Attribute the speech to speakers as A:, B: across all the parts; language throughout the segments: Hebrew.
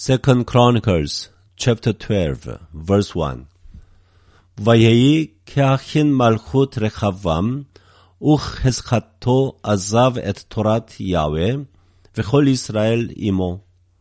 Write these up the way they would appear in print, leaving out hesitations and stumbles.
A: Second Chronicles, chapter 12, verse 1. ויהי כאחין מלכות רחבעם, וכחזקתו עזב את תורת יהוה, וכל ישראל עמו.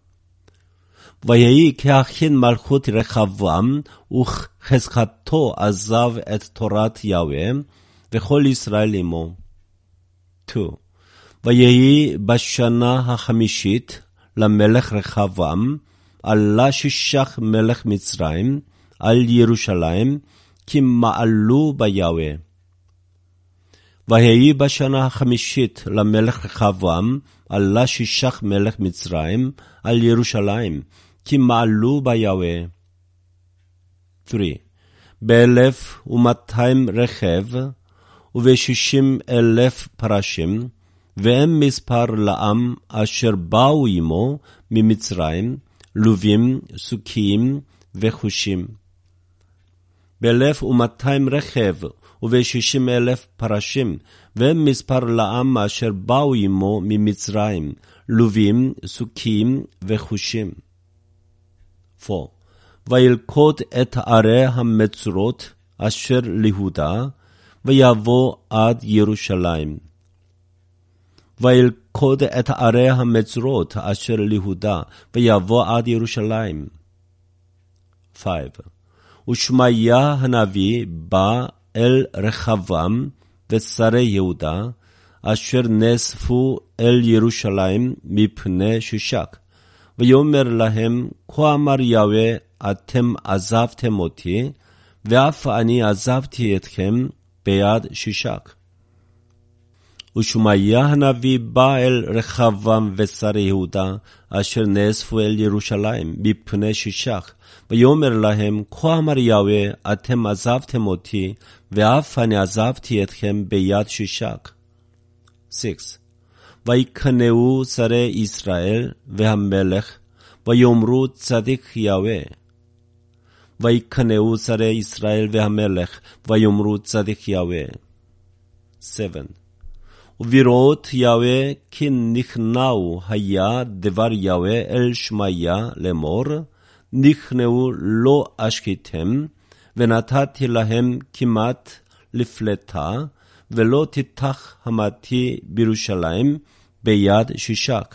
A: ויהי כאחין מלכות רחבעם, וכחזקתו עזב את תורת יהוה, וכל ישראל עמו. 2. ויהי בשנה החמישית למלך רחבעם, עלה שישך מלך מצרים על ירושלים, כי מעלו ביהוה. ויהי בשנה החמישית למלך רחבעם, עלה שישך מלך מצרים על ירושלים, כי מעלו ביהוה. 3. ב1,200 רכב, וב60,000 פרשים, והם מספר לעם אשר באו עמו ממצרים, לובים, סוקים וחושים. ב1,200 רכב וב60,000 פרשים, והם מספר לעם אשר באו עמו ממצרים, לובים, סוקים וחושים. 4. וילכוד את ערי המצורות אשר ליהודה, ויבוא עד ירושלים. וילכוד את ערי המצורות אשר ליהודה, ויבוא עד ירושלים. 5. ושמעיה הנביא בא אל רחבעם ושרי יהודה, אשר נאספו אל ירושלים מפני שישק, ויאמר להם, כה אמר יהוה, אתם עזבתם אותי, ואף אני עזבתי אתכם ביד שישק. ושמעיה הנביא בא אל רחבעם ושרי יהודה, אשר נאספו אל ירושלים מפני שישק, ויאמר להם, כה אמר יהוה, אתם עזבתם אותי, ואף אני עזבתי אתכם ביד שישק. 6. ויקנאו שרי ישראל והמלך, ויאמרו צדיק יהוה. ויקנאו שרי ישראל והמלך, ויאמרו צדיק יהוה. 7. ובראות יהוה כי נכנעו היה דבר יהוה אל שמעיה לאמור, נכנעו לא אשקיתם, ונתתי להם כמעט לפלטה, ולא תיתח המתי בירושלים ביד שישק.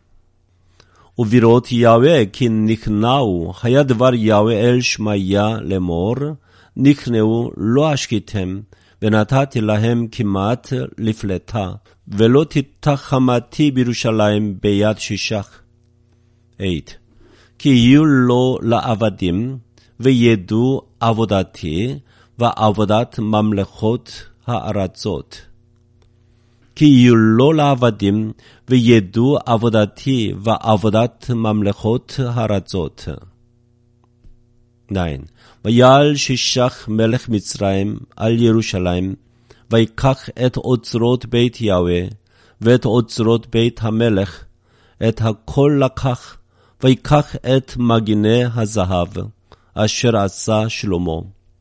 A: ובראות יהוה כי נכנעו היה דבר יהוה אל שמעיה לאמור, נכנעו לא אשקיתם, ונתתי להם כמעט לפלטה, ולא תיתח חמתי בירושלים ביד שישק. 8. כי יהיו לו לעבדים, וידעו עבודתי, ועבודת ממלכות הארצות. כי יהיו לו לעבדים, וידעו עבודתי, ועבודת ממלכות הארצות. 9. ויעל שישך מלך מצרים על ירושלים, ויקח את אוצרות בית יהוה, ואת אוצרות בית המלך, את הכל לקח, ויקח את מגיני הזהב, אשר עשה שלמה.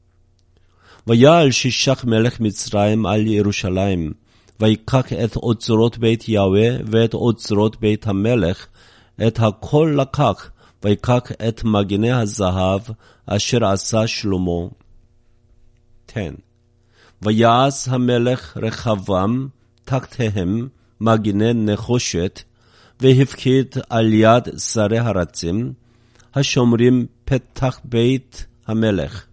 A: ויעל שישך מלך מצרים על ירושלים, ויקח את אוצרות בית יהוה, ואת אוצרות בית המלך, את הכל לקח, ויקח את מגיני הזהב, אשר עשה שלמה. 10. ויעש המלך רחבעם תחתיהם מגיני נחושת, והפקיד על יד שרי הרצים, השומרים פתח בית המלך.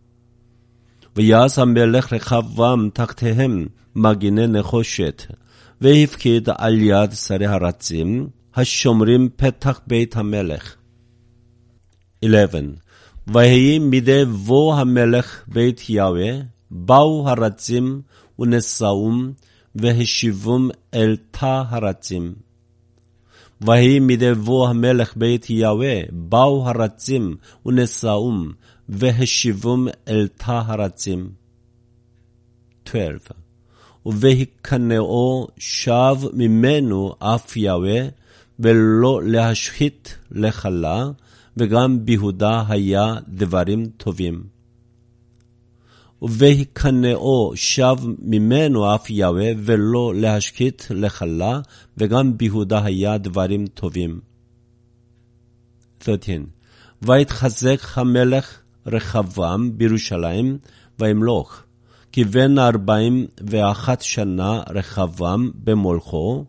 A: ויעש המלך רחבעם תחתיהם מגיני נחושת, והפקיד על יד שרי הרצים, השומרים פתח בית המלך. 11. ויהי מדי בוא המלך בית יהוה, באו הרצים ונשאום, והשיבום אל תא הרצים. ויהי מדי בוא המלך בית יהוה, באו הרצים ונשאום, והשיבום אל תא הרצים. 12. ובהיקנאו שב ממנו אף יהוה, ולא להשחית לחלה, וגם ביהודה היה דברים טובים. ובהיקנאו שב ממנו אף יהוה, ולא להשחית לחלה, וגם ביהודה היה דברים טובים. 13. ויתחזק המלך רחבעם בירושלים וימלוך, כי בן 41 שנה רחבעם במולכו,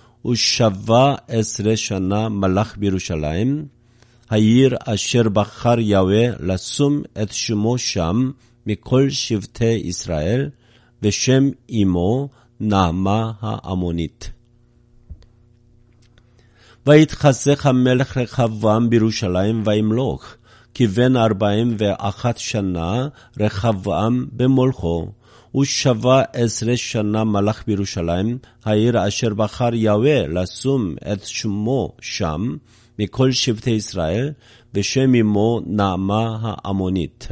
A: ו17 שנה מלך בירושלים, העיר אשר בחר יהוה לשום את שמו שם מכל שבטי ישראל, ושם אמו נעמה העמונית. ויתחזק המלך רחבעם בירושלים וימלוך, כי בן 41 שנה רחבעם במולכו, ו17 שנה מלך בירושלים, העיר אשר בחר יהוה לשום את שמו שם מכל שבטי ישראל, ושם אמו נעמה העמונית.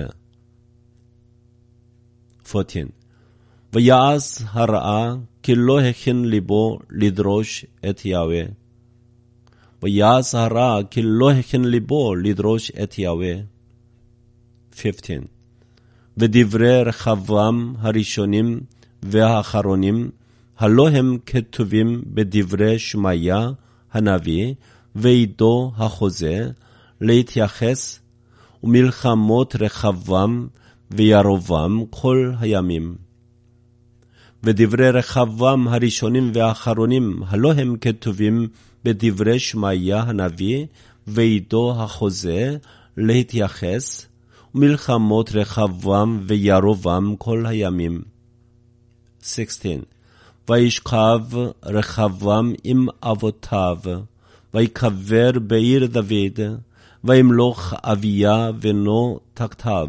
A: 14. ויעש הרעה כי לא הכין ליבו לדרוש את יהוה. ויעש הרע כי לא הכין ליבו לדרוש את יהוה. 15. ודברי רחבעם הראשונים והאחרונים, הלא הם כתובים בדברי שמעיה הנביא ועידו החוזה, להתייחס ומלחמות רחבעם וירבעם כל הימים. ודברי רחבעם הראשונים והאחרונים, הלא הם כתובים בדברי שמעיה הנביא ועידו החוזה, להתייחס ומלחמות רחבעם וירבעם כל הימים. 16. וישכב רחבעם עם אבותיו, ויקבר בעיר דוד, וימלוך אביה בנו תחתיו.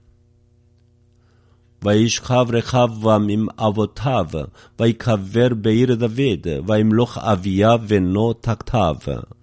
A: וישכב רחבעם עם אבותיו, ויקבר בעיר דוד, וימלוך אביה בנו תחתיו.